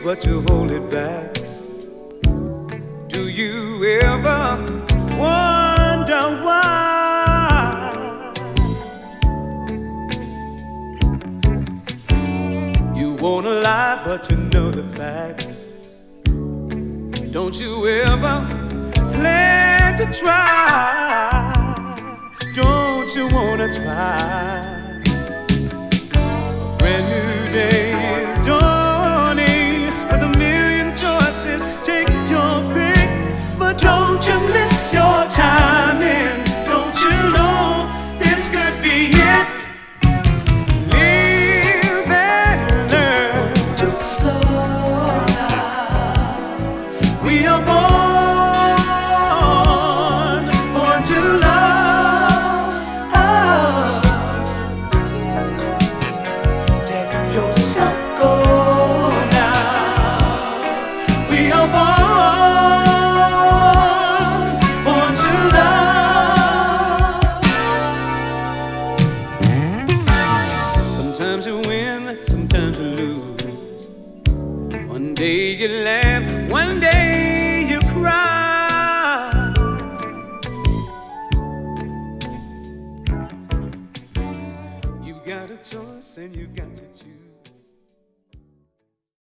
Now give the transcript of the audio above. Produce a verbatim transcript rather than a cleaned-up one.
but you hold it back. Do you ever wonder why? You wanna lie, but you know the facts. Don't you ever plan to try? Don't you wanna try? A brand new day is dawning with a million choices. Take your pick, but don't you miss your timing. Don't you know this could be it? Live and learn to slow down. We are born. Sometimes you win, sometimes you lose. One day you laugh, one day you cry. You've got a choice and you've got to choose.